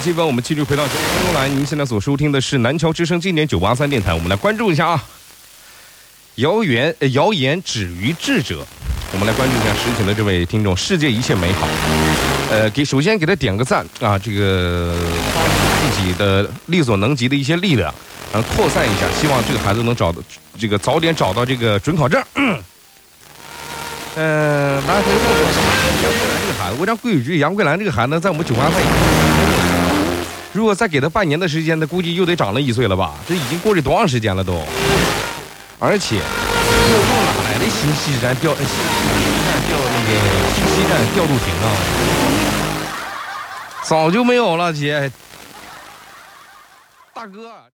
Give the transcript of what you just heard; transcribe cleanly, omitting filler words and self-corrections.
气氛，我们继续回到节目中来。您现在所收听的是南桥之声经典983电台，我们来关注一下啊。谣言止于智者，我们来关注一下实情的这位听众，世界一切美好。首先给他点个赞啊，这个自己的力所能及的一些力量，扩散一下，希望这个孩子能早点找到这个准考证。来回问杨桂兰这个孩子，我讲规矩，杨桂兰这个孩子在我们983如果再给他半年的时间，他估计又得长了1岁了吧？这已经过去多长时间了都？而且，又哪来的新西站调那个新西站调度亭啊？早就没有了，姐，大哥。